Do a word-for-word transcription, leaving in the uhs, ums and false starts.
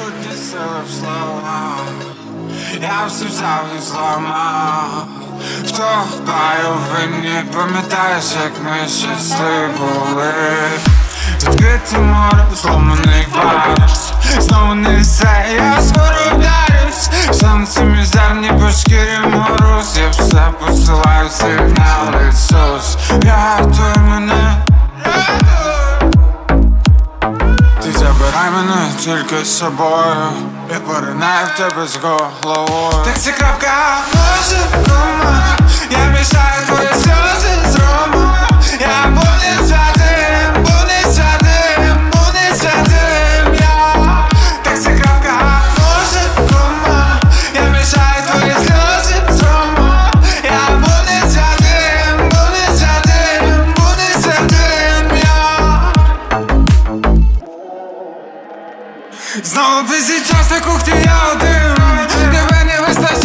відсутні сили в словах. Я все взяв і зламав. Втопаю в вині, пам'ятаєш, як ми щасливі були. Відкрите море, зломаний бар. Знову не все, я скоро вдарюсь. Сонце мізерні по шкірі мороз. Я все посилаю сигнал, Ісус, рятуй мене. Ти забирай мене тільки з собою. Я поринаю в тебе з головою. Так це крапка може дома. Я мішаю твої сльози з ромою. Я буду святим, буду святим, буду святим, я. Так це крапка може дома. Я мішаю твої сльози з ромою. Я буду святим, буду святим, буду святим, я. Знову без час на кухні я один. Тебе не вистачає.